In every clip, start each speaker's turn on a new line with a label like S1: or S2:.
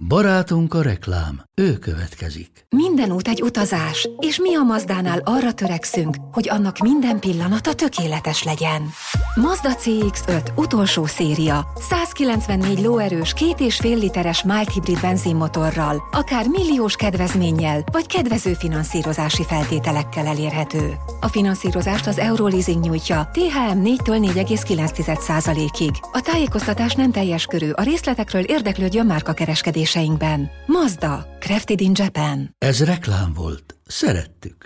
S1: Barátunk a reklám, ő következik.
S2: Minden út egy utazás, és mi a Mazdánál arra törekszünk, hogy annak minden pillanata tökéletes legyen. Mazda CX-5 utolsó széria, 194 lóerős 2,5 literes mild hibrid benzinmotorral, akár milliós kedvezménnyel, vagy kedvező finanszírozási feltételekkel elérhető. A finanszírozást az Euroleasing nyújtja, THM 4-től 4,9%-ig. A tájékoztatás nem teljes körű, a részletekről érdeklődjön márkakereskedéseinkben. Mazda, crafted in Japan.
S1: Ez reklám volt. Szerettük.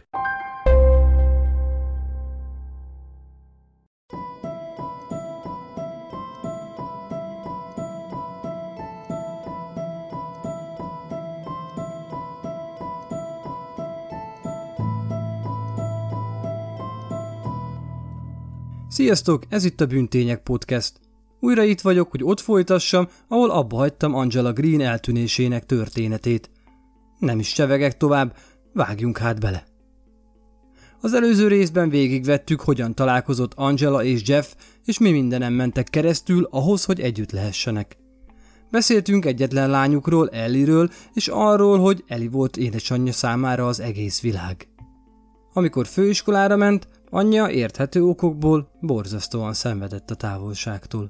S3: Sziasztok, ez itt a Bűntények Podcast. Újra itt vagyok, hogy ott folytassam, ahol abba hagytam Angela Green eltűnésének történetét. Nem is csevegek tovább, vágjunk hát bele. Az előző részben végigvettük, hogyan találkozott Angela és Jeff, és mi mindenem mentek keresztül ahhoz, hogy együtt lehessenek. Beszéltünk egyetlen lányukról, Ellie-ről, és arról, hogy Ellie volt édesanyja számára az egész világ. Amikor főiskolára ment, anyja érthető okokból borzasztóan szenvedett a távolságtól.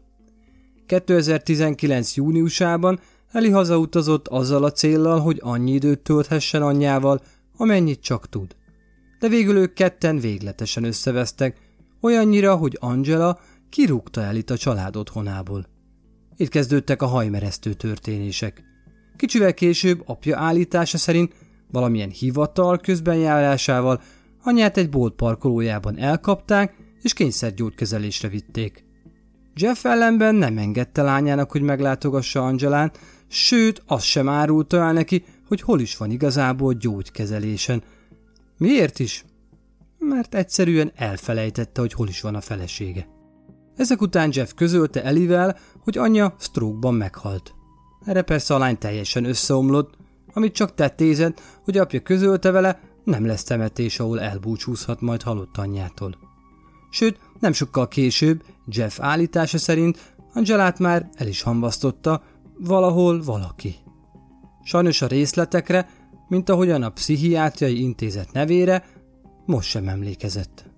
S3: 2019. júniusában Ellie hazautazott azzal a céllal, hogy annyi időt tölthessen anyjával, amennyit csak tud. De végül ők ketten végletesen összevesztek, olyannyira, hogy Angela kirúgta Ellie-t a család otthonából. Itt kezdődtek a hajmeresztő történések. Kicsivel később apja állítása szerint valamilyen hivatal közbenjárásával anyját egy bolt parkolójában elkapták, és kényszergyógykezelésre vitték. Jeff ellenben nem engedte lányának, hogy meglátogassa Angelát, sőt, azt sem árulta el neki, hogy hol is van igazából gyógykezelésen. Miért is? Mert egyszerűen elfelejtette, hogy hol is van a felesége. Ezek után Jeff közölte Ellie-vel, hogy anyja stroke-ban meghalt. Erre persze a lány teljesen összeomlott, amit csak tettézett, hogy apja közölte vele, nem lesz temetés, ahol elbúcsúzhat majd halott anyjától. Sőt, nem sokkal később, Jeff állítása szerint Angelát már el is hamvasztotta valahol valaki. Sajnos a részletekre, mint ahogyan a pszichiátriai intézet nevére, most sem emlékezett.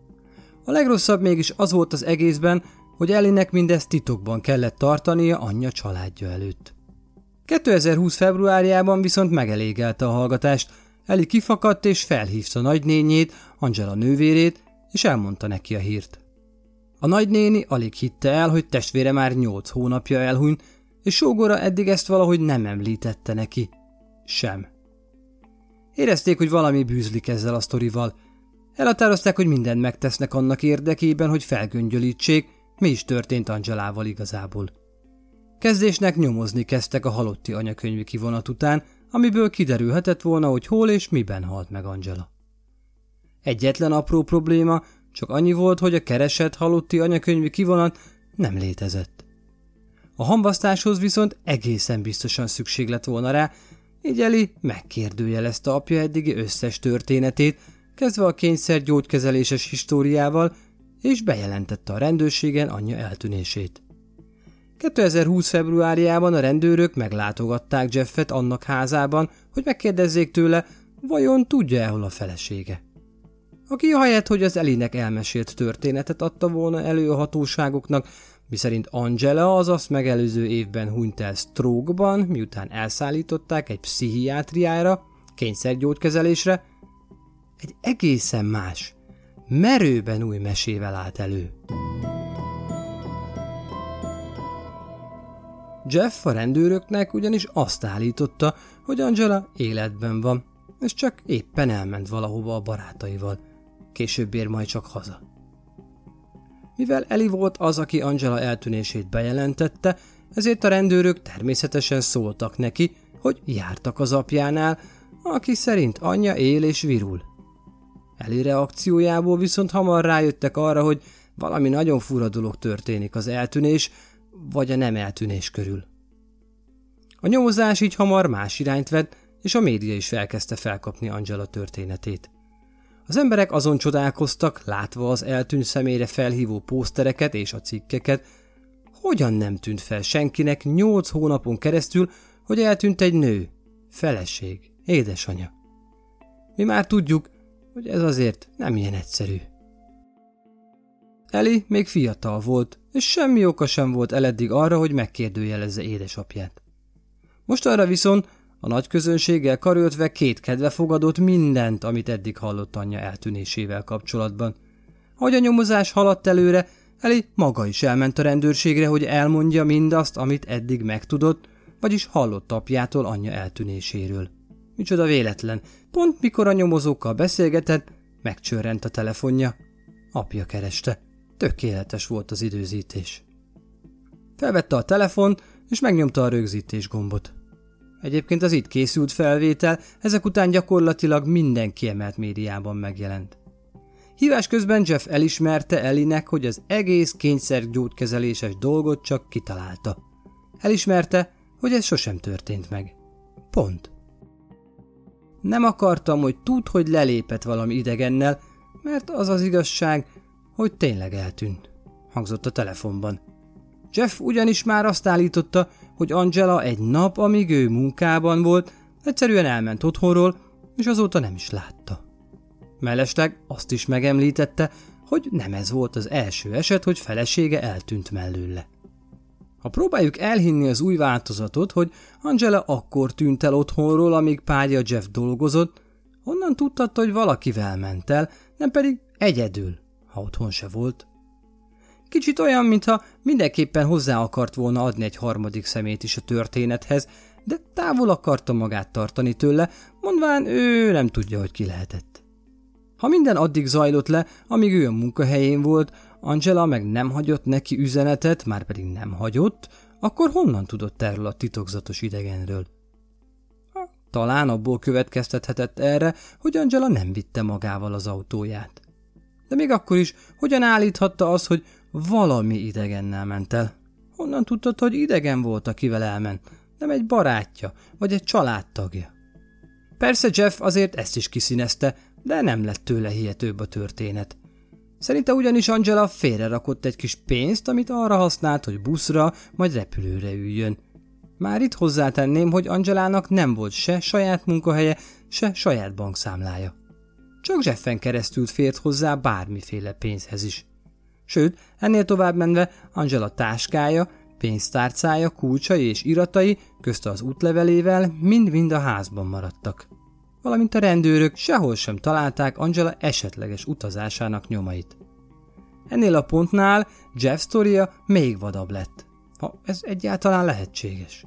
S3: A legrosszabb mégis az volt az egészben, hogy Ellie-nek mindezt titokban kellett tartania anyja családja előtt. 2020. februárjában viszont megelégelte a hallgatást, Ellie kifakadt és felhívta nagynényét, Angela nővérét, és elmondta neki a hírt. A nagynéni alig hitte el, hogy testvére már 8 hónapja elhunyt, és sógora eddig ezt valahogy nem említette neki. Sem. Érezték, hogy valami bűzlik ezzel a sztorival. Elhatározták, hogy mindent megtesznek annak érdekében, hogy felgöngyölítsék, mi is történt Angelával igazából. Kezdésnek nyomozni kezdtek a halotti anyakönyvi kivonat után, amiből kiderülhetett volna, hogy hol és miben halt meg Angela. Egyetlen apró probléma csak annyi volt, hogy a keresett halotti anyakönyvi kivonat nem létezett. A hamvasztáshoz viszont egészen biztosan szükség lett volna rá, így Ellie megkérdőjelezte apja eddigi összes történetét, kezdve a kényszergyógykezeléses históriával, és bejelentette a rendőrségen anyja eltűnését. 2020. februárjában a rendőrök meglátogatták Jeffet annak házában, hogy megkérdezzék tőle, vajon tudja-e, hol a felesége. Aki ahelyett, hogy az Ellie-nek elmesélt történetet adta volna elő a hatóságoknak, miszerint Angela az azt megelőző évben hunyt el stroke-ban, miután elszállították egy pszichiátriára, kényszergyógykezelésre, egy egészen más, merőben új mesével állt elő. Jeff a rendőröknek ugyanis azt állította, hogy Angela életben van, és csak éppen elment valahova a barátaival. Később ér majd csak haza. Mivel Ellie volt az, aki Angela eltűnését bejelentette, ezért a rendőrök természetesen szóltak neki, hogy jártak az apjánál, aki szerint anyja él és virul. Ellie reakciójából viszont hamar rájöttek arra, hogy valami nagyon fura dolog történik az eltűnés, vagy a nem eltűnés körül. A nyomozás így hamar más irányt vett, és a média is elkezdte felkapni Angela történetét. Az emberek azon csodálkoztak, látva az eltűnt személyre felhívó pósztereket és a cikkeket, hogyan nem tűnt fel senkinek 8 hónapon keresztül, hogy eltűnt egy nő, feleség, édesanyja. Mi már tudjuk, hogy ez azért nem ilyen egyszerű. Ellie még fiatal volt, és semmi oka sem volt eleddig arra, hogy megkérdőjelezze édesapját. Mostanra viszont a nagy közönséggel karöltve kétkedve fogadott mindent, amit eddig hallott anyja eltűnésével kapcsolatban. Ahogy a nyomozás haladt előre, Ellie maga is elment a rendőrségre, hogy elmondja mindazt, amit eddig megtudott, vagyis hallott apjától anyja eltűnéséről. Micsoda véletlen, pont mikor a nyomozókkal beszélgetett, megcsörrent a telefonja. Apja kereste. Tökéletes volt az időzítés. Felvette a telefont, és megnyomta a rögzítés gombot. Egyébként az itt készült felvétel ezek után gyakorlatilag minden kiemelt médiában megjelent. Hívás közben Jeff elismerte Ellie-nek, hogy az egész kényszergyógykezeléses dolgot csak kitalálta. Elismerte, hogy ez sosem történt meg. Pont. Nem akartam, hogy tudd, hogy lelépett valami idegennel, mert az az igazság, hogy tényleg eltűnt, hangzott a telefonban. Jeff ugyanis már azt állította, hogy Angela egy nap, amíg ő munkában volt, egyszerűen elment otthonról, és azóta nem is látta. Mellesleg azt is megemlítette, hogy nem ez volt az első eset, hogy felesége eltűnt mellőle. Ha próbáljuk elhinni az új változatot, hogy Angela akkor tűnt el otthonról, amíg párja Jeff dolgozott, onnan tudhatta, hogy valakivel ment el, nem pedig egyedül, ha otthon se volt. Kicsit olyan, mintha mindenképpen hozzá akart volna adni egy harmadik szemét is a történethez, de távol akarta magát tartani tőle, mondván ő nem tudja, hogy ki lehetett. Ha minden addig zajlott le, amíg ő a munkahelyén volt, Angela meg nem hagyott neki üzenetet, már pedig nem hagyott, akkor honnan tudott erről a titokzatos idegenről? Talán abból következtethetett erre, hogy Angela nem vitte magával az autóját. De még akkor is, hogyan állíthatta azt, hogy valami idegennel ment el? Honnan tudtad, hogy idegen volt, akivel elment, nem egy barátja, vagy egy családtagja? Persze Jeff azért ezt is kiszínezte, de nem lett tőle hihetőbb a történet. Szerinte ugyanis Angela félrerakott egy kis pénzt, amit arra használt, hogy buszra, majd repülőre üljön. Már itt hozzátenném, hogy Angelának nem volt se saját munkahelye, se saját bankszámlája. Csak Jeffen keresztül fért hozzá bármiféle pénzhez is. Sőt, ennél tovább menve Angela táskája, pénztárcája, kulcsai és iratai, közte az útlevelével mind-mind a házban maradtak. Valamint a rendőrök sehol sem találták Angela esetleges utazásának nyomait. Ennél a pontnál Jeff sztoria még vadabb lett, ha ez egyáltalán lehetséges.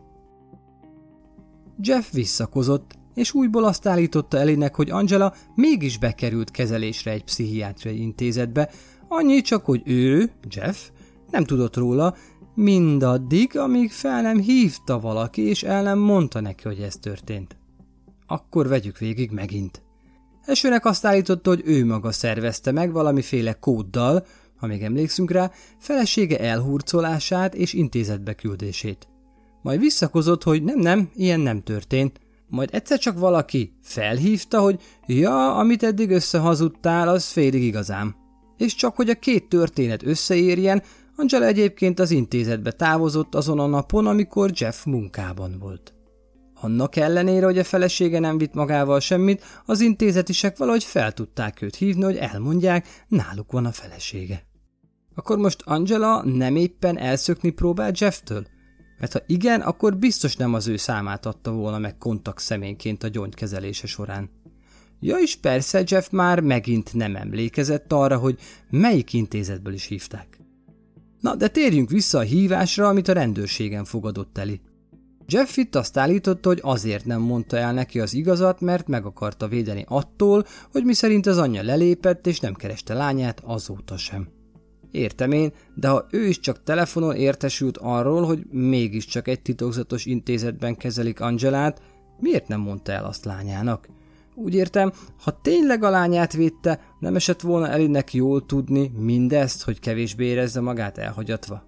S3: Jeff visszakozott, és újból azt állította Ellie-nek, hogy Angela mégis bekerült kezelésre egy pszichiátriai intézetbe, annyi csak, hogy ő, Jeff, nem tudott róla, mindaddig, amíg fel nem hívta valaki, és el nem mondta neki, hogy ez történt. Akkor vegyük végig megint. Elsőnek azt állította, hogy ő maga szervezte meg valamiféle kóddal, ha még emlékszünk rá, felesége elhurcolását és intézetbe küldését. Majd visszakozott, hogy nem, ilyen nem történt. Majd egyszer csak valaki felhívta, hogy ja, amit eddig összehazudtál, az félig igazám. És csak hogy a két történet összeérjen, Angela egyébként az intézetbe távozott azon a napon, amikor Jeff munkában volt. Annak ellenére, hogy a felesége nem vitt magával semmit, az intézetisek valahogy fel tudták őt hívni, hogy elmondják, náluk van a felesége. Akkor most Angela nem éppen elszökni próbál Jefftől? Mert ha igen, akkor biztos nem az ő számát adta volna meg kontakt személyként a gyógykezelése során. Ja és persze, Jeff már megint nem emlékezett arra, hogy melyik intézetből is hívták. Na, de térjünk vissza a hívásra, amit a rendőrségen fogadott Ellie. Jeff itt azt állította, hogy azért nem mondta el neki az igazat, mert meg akarta védeni attól, hogy miszerint az anyja lelépett és nem kereste lányát azóta sem. Értem én, de ha ő is csak telefonon értesült arról, hogy mégiscsak egy titokzatos intézetben kezelik Angelát, miért nem mondta el azt lányának? Úgy értem, ha tényleg a lányát védte, nem esett volna Ellie-nek jól tudni mindezt, hogy kevésbé érezze magát elhagyatva.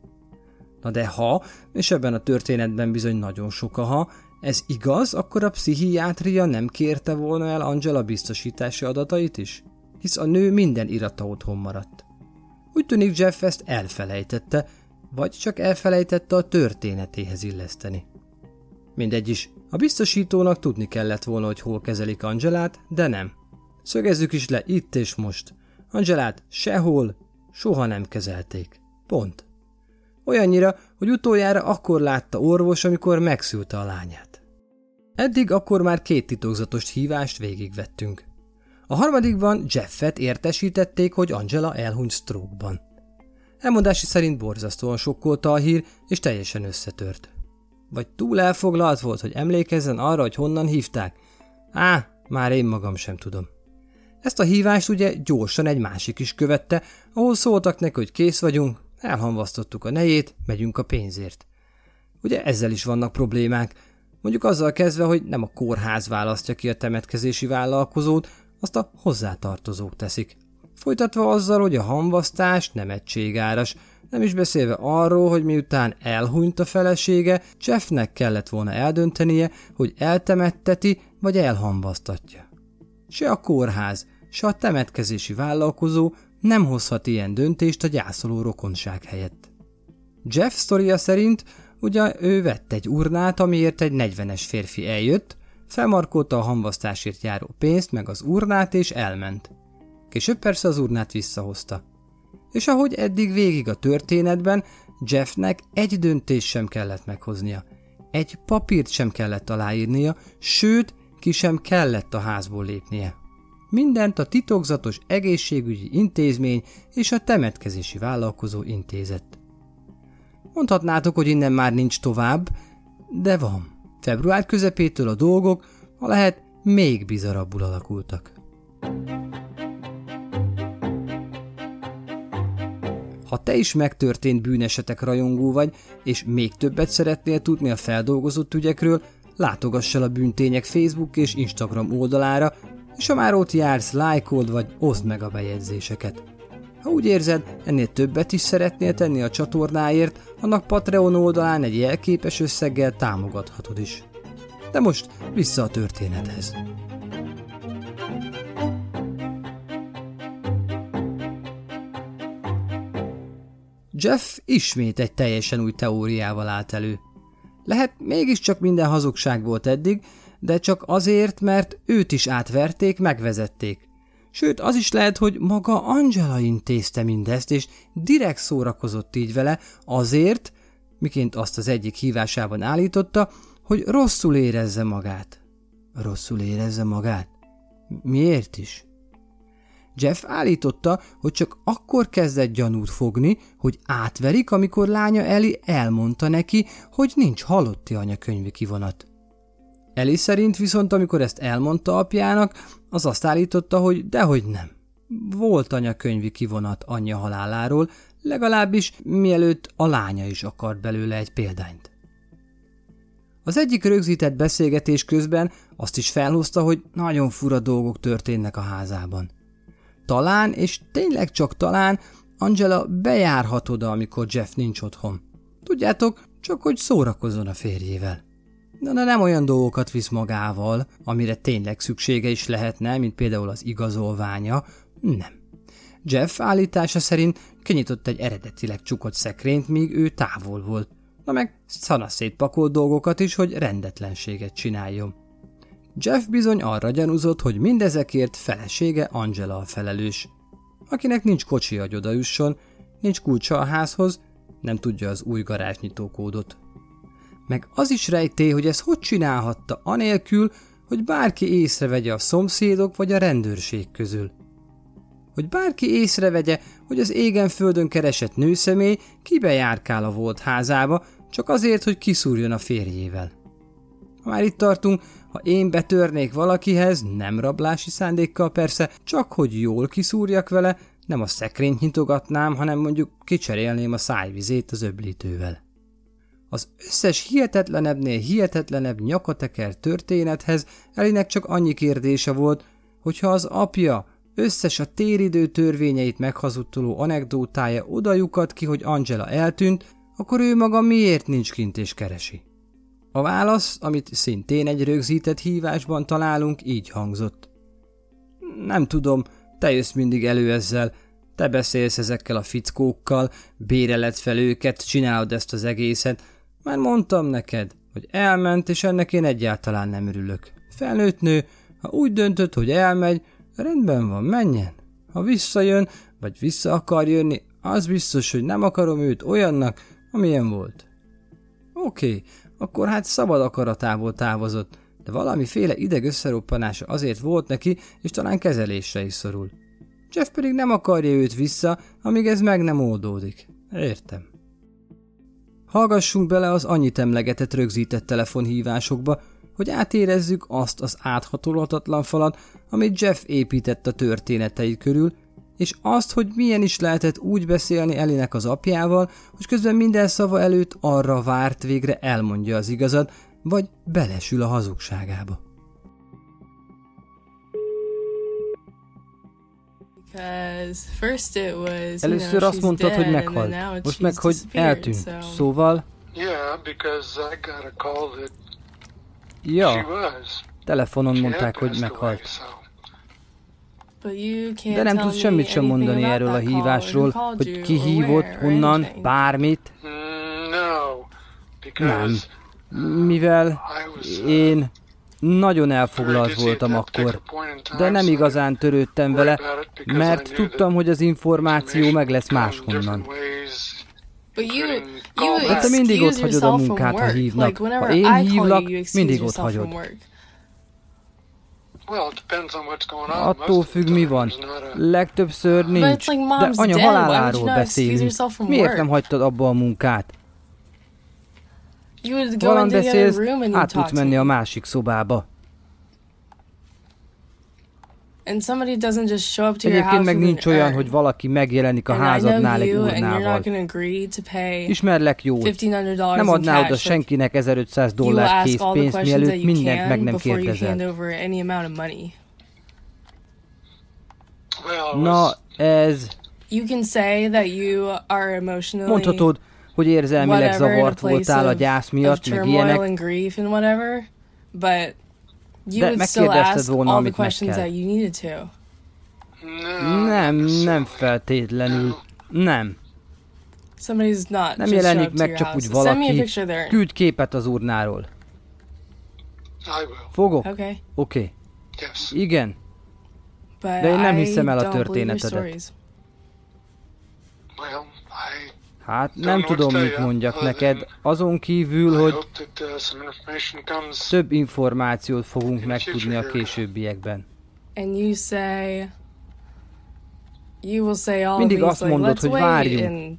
S3: Na de ha, és ebben a történetben bizony nagyon sok a ha, ez igaz, akkor a pszichiátria nem kérte volna el Angela biztosítási adatait is? Hisz a nő minden irata otthon maradt. Úgy tűnik Jeff ezt elfelejtette, vagy csak elfelejtette a történetéhez illeszteni. Mindegy is, a biztosítónak tudni kellett volna, hogy hol kezelik Angelát, de nem. Szögezzük is le itt és most. Angelát sehol, soha nem kezelték. Pont. Olyannyira, hogy utoljára akkor látta orvos, amikor megszülte a lányát. Eddig akkor már 2 titokzatos hívást végigvettünk. A harmadikban Jeffet értesítették, hogy Angela elhunyt stroke-ban. Elmondási szerint borzasztóan sokkolta a hír, és teljesen összetört. Vagy túl elfoglalt volt, hogy emlékezzen arra, hogy honnan hívták? Már én magam sem tudom. Ezt a hívást ugye gyorsan egy másik is követte, ahol szóltak neki, hogy kész vagyunk, elhamvasztottuk a nejét, megyünk a pénzért. Ugye ezzel is vannak problémák. Mondjuk azzal kezdve, hogy nem a kórház választja ki a temetkezési vállalkozót, azt a hozzátartozók teszik. Folytatva azzal, hogy a hamvasztás nem egységáras, nem is beszélve arról, hogy miután elhunyt a felesége, Jeffnek kellett volna eldöntenie, hogy eltemetteti vagy elhamvasztatja. Se a kórház, se a temetkezési vállalkozó nem hozhat ilyen döntést a gyászoló rokonság helyett. Jeff sztoria szerint ugye ő vett egy urnát, amiért egy 40-es férfi eljött, felmarkolta a hamvasztásért járó pénzt meg az urnát és elment. Később persze az urnát visszahozta. És ahogy eddig végig a történetben, Jeffnek egy döntést sem kellett meghoznia. Egy papírt sem kellett aláírnia, sőt, ki sem kellett a házból lépnie. Mindent a titokzatos egészségügyi intézmény és a temetkezési vállalkozó intézett. Mondhatnátok, hogy innen már nincs tovább, de van. Február közepétől a dolgok, ha lehet, még bizarabbul alakultak. Ha te is megtörtént bűnesetek rajongó vagy, és még többet szeretnél tudni a feldolgozott ügyekről, látogass el a Bűntények Facebook és Instagram oldalára, és ha már ott jársz, lájkold vagy oszd meg a bejegyzéseket. Ha úgy érzed, ennél többet is szeretnél tenni a csatornáért, annak Patreon oldalán egy jelképes összeggel támogathatod is. De most vissza a történethez. Jeff ismét egy teljesen új teóriával állt elő. Lehet, mégiscsak minden hazugság volt eddig, de csak azért, mert őt is átverték, megvezették. Sőt, az is lehet, hogy maga Angela intézte mindezt, és direkt szórakozott így vele azért, miként azt az egyik hívásában állította, hogy rosszul érezze magát. Rosszul érezze magát? Miért is? Jeff állította, hogy csak akkor kezdett gyanút fogni, hogy átverik, amikor lánya Ellie elmondta neki, hogy nincs halotti anyakönyvi kivonat. Ellie szerint viszont, amikor ezt elmondta apjának, az azt állította, hogy dehogy nem. Volt anyakönyvi kivonat anyja haláláról, legalábbis mielőtt a lánya is akart belőle egy példányt. Az egyik rögzített beszélgetés közben azt is felhozta, hogy nagyon fura dolgok történnek a házában. Talán, és tényleg csak talán, Angela bejárhat oda, amikor Jeff nincs otthon. Tudjátok, csak hogy szórakozzon a férjével. De nem olyan dolgokat visz magával, amire tényleg szüksége is lehetne, mint például az igazolványa. Nem. Jeff állítása szerint kinyitott egy eredetileg csukott szekrényt, míg ő távol volt. Na meg szanaszét pakolt dolgokat is, hogy rendetlenséget csináljon. Jeff bizony arra gyanúzott, hogy mindezekért felesége Angela a felelős, akinek nincs kocsia, hogy odajusson, nincs kulcsa a házhoz, nem tudja az új garázsnyitókódot. Meg az is rejtély, hogy ez hogy csinálhatta anélkül, hogy bárki észrevegye a szomszédok vagy a rendőrség közül. Hogy bárki észrevegye, hogy az égen-földön keresett nőszemély kibejárkál a volt házába, csak azért, hogy kiszúrjon a férjével. Ha már itt tartunk, ha én betörnék valakihez, nem rablási szándékkal persze, csak hogy jól kiszúrjak vele, nem a szekrényt nyitogatnám, hanem mondjuk kicserélném a szájvizét az öblítővel. Az összes hihetetlenebbnél hihetetlenebb nyakateker történethez Ellie-nek csak annyi kérdése volt, hogyha az apja összes a téridő törvényeit meghazudtoló anekdótája oda lyukadt ki, hogy Angela eltűnt, akkor ő maga miért nincs kint és keresi? A válasz, amit szintén egy rögzített hívásban találunk, így hangzott. Nem tudom, te jössz mindig elő ezzel, te beszélsz ezekkel a fickókkal, béreled fel őket, csinálod ezt az egészet. Már mondtam neked, hogy elment, és ennek én egyáltalán nem örülök. Felnőtt nő, ha úgy döntött, hogy elmegy, rendben van, menjen. Ha visszajön, vagy vissza akar jönni, az biztos, hogy nem akarom őt olyannak, amilyen volt. Oké, akkor hát szabad akaratából távozott, de valamiféle ideg összeroppanása azért volt neki, és talán kezelésre is szorul. Jeff pedig nem akarja őt vissza, amíg ez meg nem oldódik. Értem. Hallgassunk bele az annyit emlegetett rögzített telefonhívásokba, hogy átérezzük azt az áthatolhatatlan falat, amit Jeff épített a történetei körül, és azt, hogy milyen is lehetett úgy beszélni Ellie-nek az apjával, hogy közben minden szava előtt arra várt végre elmondja az igazat, vagy belesül a hazugságába. Először azt mondtad, hogy meghalt, most meg, hogy eltűnt, szóval... Ja, telefonon mondták, hogy meghalt. De nem tudsz semmit sem mondani erről a hívásról, hogy ki hívott, honnan, bármit? Nem, mivel én nagyon elfoglalt voltam akkor, de nem igazán törődtem vele, mert tudtam, hogy az információ meg lesz máshonnan. De te mindig ott hagyod a munkát, ha hívnak. Ha én hívlak, mindig ott hagyod. Attól függ, mi van. Legtöbbször nincs, de anya haláláról beszélünk. Miért nem hagytad abba a munkát? Valami beszélsz, át tudsz menni a másik szobába. Egyébként meg nincs olyan, hogy valaki megjelenik a házadnál egy urnával. Ismerlek jól. Nem adnál oda senkinek $1500 készpénzt, mielőtt mindent meg nem kérdezel. Na, ez... Mondhatod, hogy érzelmileg zavart voltál a gyász miatt, meg ilyenek, de megkérdezted volna, amit meg kell. Nem feltétlenül. Nem. Nem jelenik meg csak úgy valaki. Küld képet az urnáról. Fogok? Oké. Igen. De én nem hiszem el a történetedet. Hát nem tudom, mit mondjak neked, azon kívül, hogy több információt fogunk megtudni a későbbiekben. Mindig azt mondod, hogy várjunk.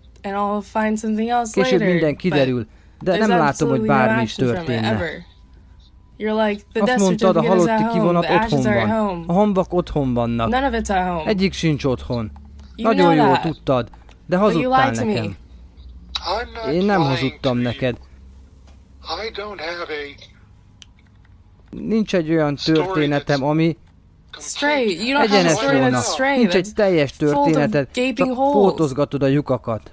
S3: Később minden kiderül, de nem látom, hogy bármi is történne. Azt mondtad, a halotti kivonat otthon van. A honvak otthon vannak. Egyik sincs otthon. Nagyon jól tudtad. De hazudtál nekem. Én nem hazudtam neked. Nincs egy olyan történetem, ami egyenes volna. Nincs egy teljes történeted, csak pótozgatod a lyukakat.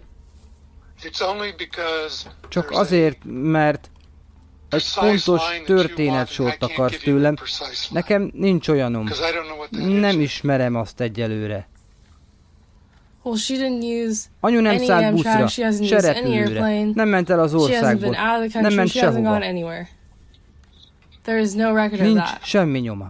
S3: Csak azért, mert egy pontos történetsort akarsz tőlem. Nekem nincs olyanom. Nem ismerem azt egyelőre. Anyu nem szállt buszra, se repülőre, nem ment el az országból, nem ment sehova. Nincs semmi nyoma.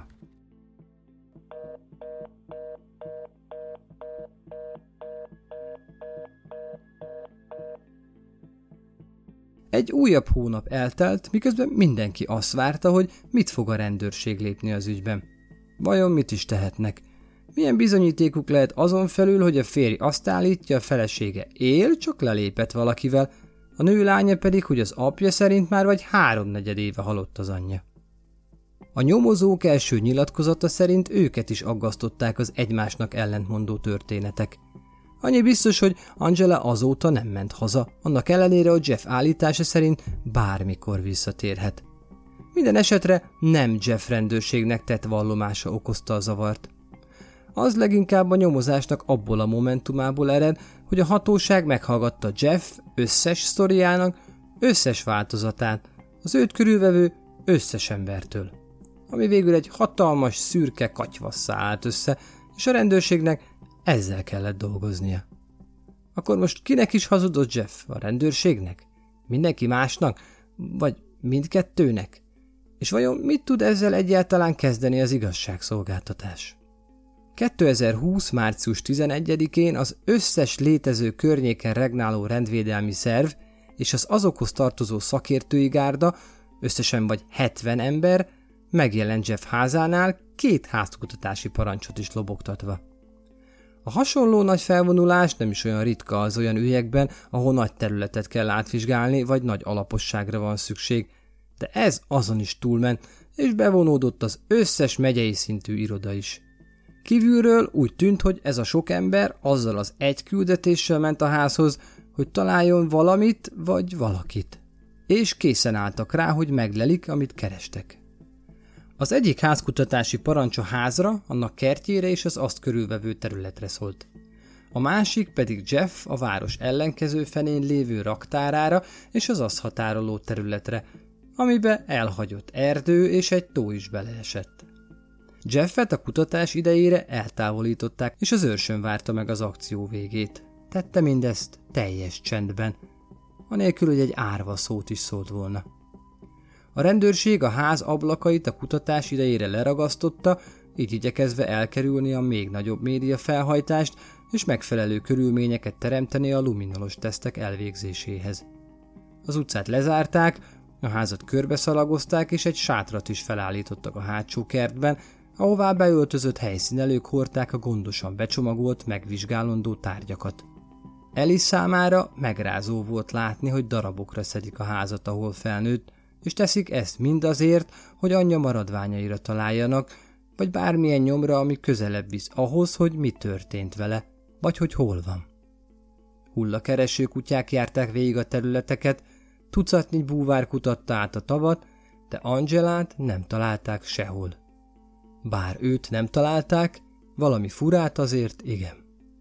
S3: Egy újabb hónap eltelt, miközben mindenki azt várta, hogy mit fog a rendőrség lépni az ügyben. Vajon mit is tehetnek? Milyen bizonyítékuk lehet azon felül, hogy a férj azt állítja, a felesége él, csak lelépett valakivel, a nő lánya pedig, hogy az apja szerint már vagy 3/4 éve halott az anyja. A nyomozók első nyilatkozata szerint őket is aggasztották az egymásnak ellentmondó történetek. Annyi biztos, hogy Angela azóta nem ment haza, annak ellenére, hogy Jeff állítása szerint bármikor visszatérhet. Minden esetre nem Jeff rendőrségnek tett vallomása okozta a zavart. Az leginkább a nyomozásnak abból a momentumából ered, hogy a hatóság meghallgatta Jeff összes sztoriának összes változatát, az őt körülvevő összes embertől, ami végül egy hatalmas szürke katyvasszá állt össze, és a rendőrségnek ezzel kellett dolgoznia. Akkor most kinek is hazudott Jeff? A rendőrségnek? Mindenki másnak? Vagy Mindkettőnek? És vajon mit tud ezzel egyáltalán kezdeni az igazságszolgáltatás? 2020. március 11-én az összes létező környéken regnáló rendvédelmi szerv és az azokhoz tartozó szakértői gárda, összesen vagy 70 ember, megjelent Jeff házánál 2 házkutatási parancsot is lobogtatva. A hasonló nagy felvonulás nem is olyan ritka az olyan ügyekben, ahol nagy területet kell átvizsgálni, vagy nagy alaposságra van szükség, de ez azon is túlment, és bevonódott az összes megyei szintű iroda is. Kívülről úgy tűnt, hogy ez a sok ember azzal az egy küldetéssel ment a házhoz, hogy találjon valamit vagy valakit. És készen álltak rá, hogy meglelik, amit kerestek. Az egyik házkutatási parancs a házra, annak kertjére és az azt körülvevő területre szólt. A másik pedig Jeff a város ellenkező fenén lévő raktárára és az azt határoló területre, amibe elhagyott erdő és egy tó is beleesett. Jeffet a kutatás idejére eltávolították, és az őrsön várta meg az akció végét. Tette mindezt teljes csendben, anélkül, hogy egy árva szót is szólt volna. A rendőrség a ház ablakait a kutatás idejére leragasztotta, így igyekezve elkerülni a még nagyobb média felhajtást és megfelelő körülményeket teremteni a luminolos tesztek elvégzéséhez. Az utcát lezárták, a házat körbeszalagozták és egy sátrat is felállítottak a hátsó kertben, ahová beöltözött helyszínelők hordták a gondosan becsomagolt, megvizsgálandó tárgyakat. Ellie számára megrázó volt látni, hogy darabokra szedik a házat, ahol felnőtt, és teszik ezt mindazért, hogy anyja maradványaira találjanak, vagy bármilyen nyomra, ami közelebb visz ahhoz, hogy mi történt vele, vagy hogy hol van. Hullakereső kutyák járták végig a területeket, tucatnyi búvár kutatta át a tavat, de Angelát nem találták sehol. Bár őt nem találták, valami furát azért igen.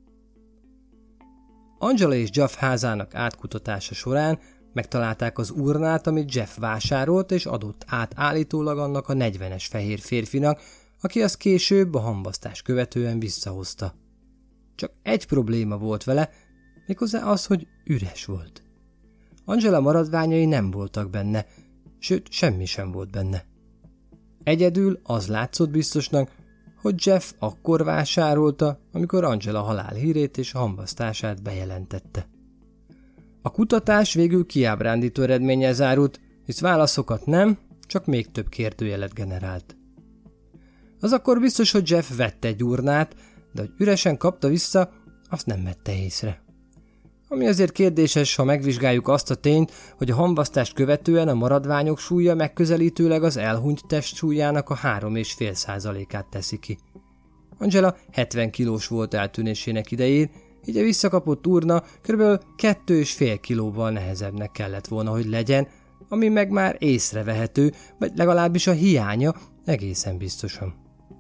S3: Angela és Jeff házának átkutatása során megtalálták az urnát, amit Jeff vásárolt és adott át állítólag annak a 40-es fehér férfinak, aki azt később a hamvasztás követően visszahozta. Csak egy probléma volt vele, méghozzá az, hogy üres volt. Angela maradványai nem voltak benne, sőt, semmi sem volt benne. Egyedül az látszott biztosnak, hogy Jeff akkor vásárolta, amikor Angela halálhírét és hamvasztását bejelentette. A kutatás végül kiábrándító eredménnyel zárult, hisz válaszokat nem, csak még több kérdőjelet generált. Az akkor biztos, hogy Jeff vette egy urnát, de hogy üresen kapta vissza, azt nem vette észre. Ami azért kérdéses, ha megvizsgáljuk azt a tényt, hogy a hamvasztást követően a maradványok súlya megközelítőleg az elhunyt test súlyának a 3,5%-át teszi ki. Angela 70 kilós volt eltűnésének idején, így a visszakapott urna kb. 2,5 kilóval nehezebbnek kellett volna, hogy legyen, ami meg már észrevehető, vagy legalábbis a hiánya egészen biztosan.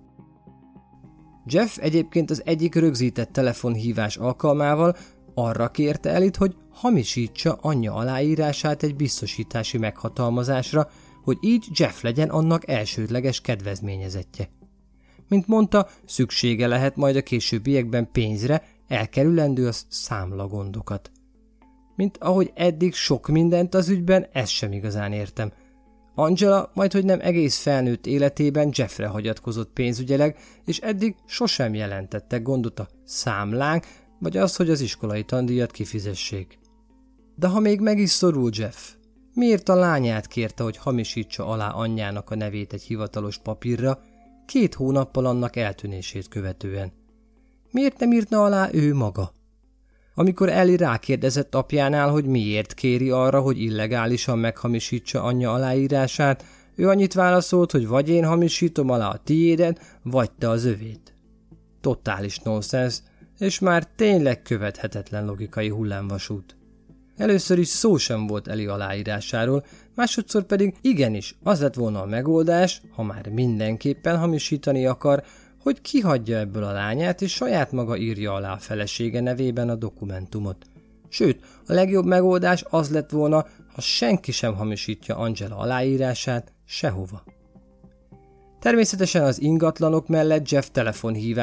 S3: Jeff egyébként az egyik rögzített telefonhívás alkalmával arra kérte Ellie-t, hogy hamisítsa anyja aláírását egy biztosítási meghatalmazásra, hogy így Jeff legyen annak elsődleges kedvezményezettje. Mint mondta, szüksége lehet majd a későbbiekben pénzre, elkerülendő az számlagondokat. Mint ahogy eddig sok mindent az ügyben, ezt sem igazán értem. Angela majdhogy nem egész felnőtt életében Jeffre hagyatkozott pénzügyileg, és eddig sosem jelentettek gondot a számlánk, vagy az, hogy az iskolai tandíjat kifizessék. De ha még meg is szorul Jeff, miért a lányát kérte, hogy hamisítsa alá anyjának a nevét egy hivatalos papírra 2 hónappal annak eltűnését követően? Miért nem írna alá ő maga? Amikor Ellie rákérdezett apjánál, hogy miért kéri arra, hogy illegálisan meghamisítsa anyja aláírását, ő annyit válaszolt, hogy vagy én hamisítom alá a tiédet, vagy te az övét. Totális nonsens, és már tényleg követhetetlen logikai hullámvasút. Először is szó sem volt Ellie aláírásáról, másodszor pedig igenis az lett volna a megoldás, ha már mindenképpen hamisítani akar, hogy kihagyja ebből a lányát, és saját maga írja alá a felesége nevében a dokumentumot. Sőt, a legjobb megoldás az lett volna, ha senki sem hamisítja Angela aláírását sehova. Természetesen az ingatlanok mellett Jeff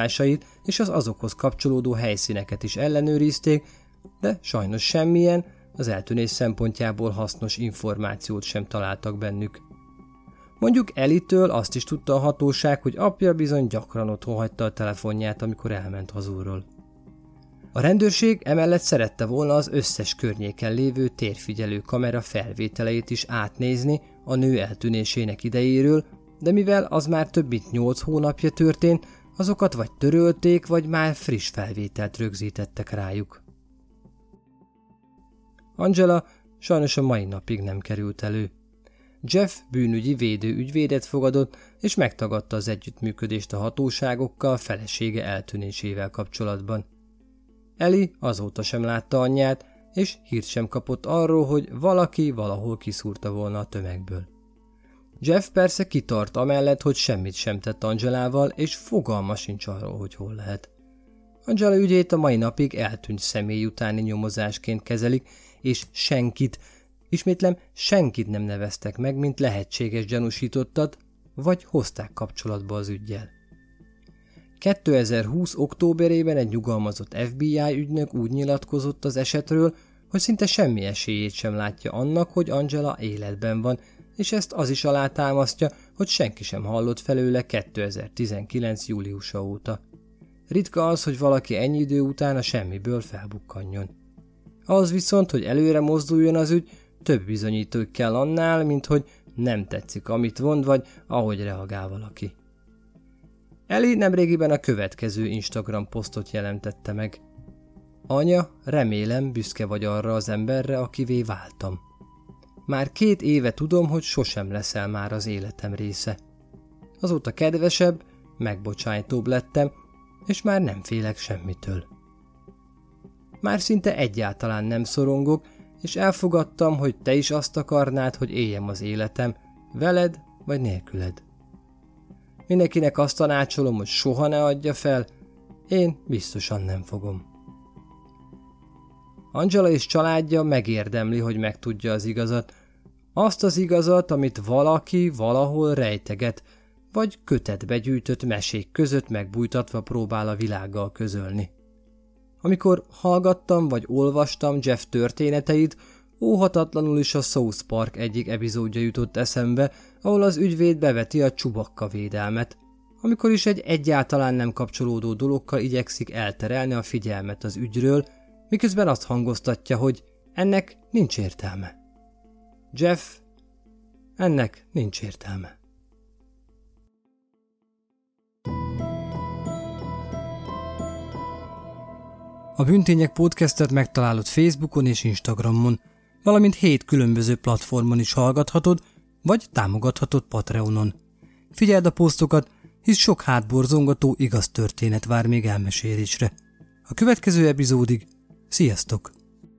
S3: telefonhívásait és az azokhoz kapcsolódó helyszíneket is ellenőrizték, de sajnos semmilyen, az eltűnés szempontjából hasznos információt sem találtak bennük. Mondjuk Ellie-től azt is tudta a hatóság, hogy apja bizony gyakran otthon hagyta a telefonját, amikor elment hazulról. A rendőrség emellett szerette volna az összes környéken lévő térfigyelő kamera felvételeit is átnézni a nő eltűnésének idejéről, de mivel az már több mint 8 hónapja történt, azokat vagy törölték, vagy már friss felvételt rögzítettek rájuk. Angela sajnos a mai napig nem került elő. Jeff bűnügyi védőügyvédet fogadott, és megtagadta az együttműködést a hatóságokkal felesége eltűnésével kapcsolatban. Ellie azóta sem látta anyját, és hírt sem kapott arról, hogy valaki valahol kiszúrta volna a tömegből. Jeff persze kitart amellett, hogy semmit sem tett Angelával, és fogalma sincs arról, hogy hol lehet. Angela ügyét a mai napig eltűnt személy utáni nyomozásként kezelik, és senkit nem neveztek meg, mint lehetséges gyanúsítottat, vagy hozták kapcsolatba az üggyel. 2020. októberében egy nyugalmazott FBI ügynök úgy nyilatkozott az esetről, hogy szinte semmi esélyét sem látja annak, hogy Angela életben van, és ezt az is alátámasztja, hogy senki sem hallott felőle 2019. júliusa óta. Ritka az, hogy valaki ennyi idő után a semmiből felbukkanjon. Az viszont, hogy előre mozduljon az ügy, több bizonyíték kell annál, mint hogy nem tetszik, amit mond, vagy ahogy reagál valaki. Ellie nemrégiben a következő Instagram posztot jelentette meg. Anya, remélem büszke vagy arra az emberre, akivé váltam. Már 2 éve tudom, hogy sosem leszel már az életem része. Azóta kedvesebb, megbocsájtóbb lettem, és már nem félek semmitől. Már szinte egyáltalán nem szorongok, és elfogadtam, hogy te is azt akarnád, hogy éljem az életem, veled vagy nélküled. Mindenkinek azt tanácsolom, hogy soha ne adja fel, én biztosan nem fogom. Angela és családja megérdemli, hogy megtudja az igazat, azt az igazat, amit valaki valahol rejteget, vagy kötetbe gyűjtött mesék között megbújtatva próbál a világgal közölni. Amikor hallgattam vagy olvastam Jeff történeteit, óhatatlanul is a South Park egyik epizódja jutott eszembe, ahol az ügyvéd beveti a Chewbacca védelmet, amikor is egy egyáltalán nem kapcsolódó dologkal igyekszik elterelni a figyelmet az ügyről, miközben azt hangoztatja, hogy ennek nincs értelme. Jeff, ennek nincs értelme. A Bűntények podcastet megtalálod Facebookon és Instagramon, valamint 7 különböző platformon is hallgathatod, vagy támogathatod Patreonon. Figyeld a posztokat, hisz sok hátborzongató igaz történet vár még elmesélésre. A következő epizódig sziasztok!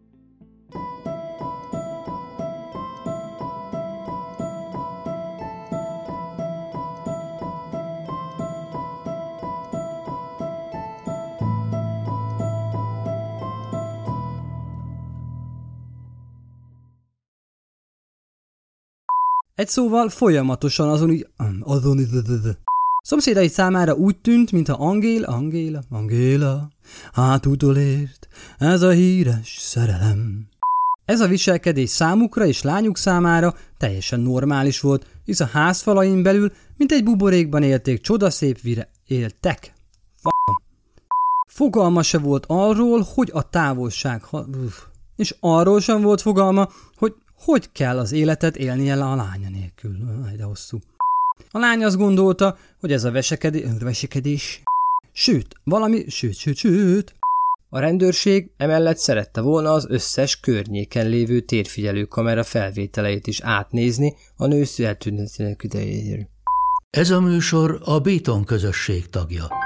S3: Egy szóval folyamatosan azon szomszédai számára úgy tűnt, mintha Angéla, hátutolért, ez a híres szerelem. Ez a viselkedés számukra és lányuk számára teljesen normális volt, hisz a házfalain belül, mint egy buborékban élték, csodaszép éltek. Fogalma se volt arról, hogy a távolság, és arról sem volt fogalma, hogy kell az életet élnie a lánya nélkül. De hosszú. A lány azt gondolta, hogy ez a vesekedés. Sőt. A rendőrség emellett szerette volna az összes környéken lévő térfigyelő kamera felvételeit is átnézni a nő eltűnésének idejéről.
S1: Ez a műsor a Béton közösség tagja.